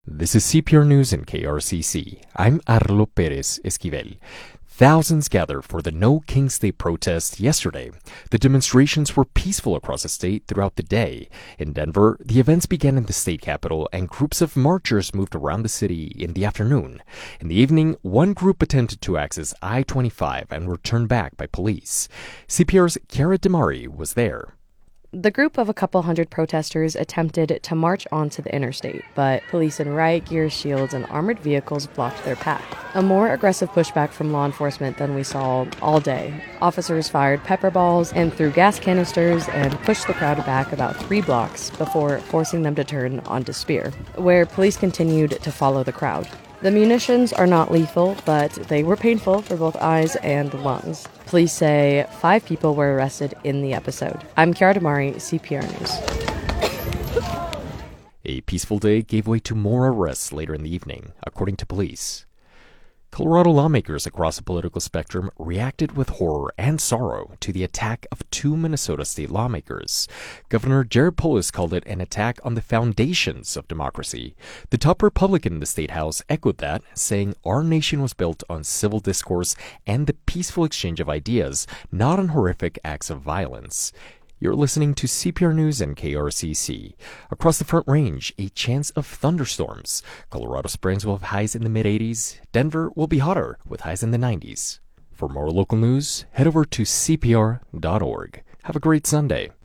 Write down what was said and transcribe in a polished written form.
This is CPR News and KRCC. I'm Arlo Perez Esquivel. Thousands gathered for the No King State protest yesterday. The demonstrations were peaceful across the state throughout the day. In Denver, the events began in the state capitol and groups of marchers moved around the city in the afternoon. In the evening, one group attempted to access I-25 and were turned back by police. CPR's Cara Damari was there. The group of a couple hundred protesters attempted to march onto the interstate, but police in riot gear, shields, and armored vehicles blocked their path. A more aggressive pushback from law enforcement than we saw all day. Officers fired pepper balls and threw gas canisters and pushed the crowd back about 3 blocks before forcing them to turn onto Spear, where police continued to follow the crowd. The munitions are not lethal, but they were painful for both eyes and lungs. Police say 5 people were arrested in the episode. I'm Cara Damari, CPR News. A peaceful day gave way to more arrests later in the evening, according to police. Colorado lawmakers across the political spectrum reacted with horror and sorrow to the attack of 2 Minnesota state lawmakers. Governor Jared Polis called it an attack on the foundations of democracy. The top Republican in the state house echoed that, saying our nation was built on civil discourse and the peaceful exchange of ideas, not on horrific acts of violence. You're listening to CPR News and KRCC. Across the Front Range, a chance of thunderstorms. Colorado Springs will have highs in the mid-80s. Denver will be hotter with highs in the 90s. For more local news, head over to CPR.org. Have a great Sunday.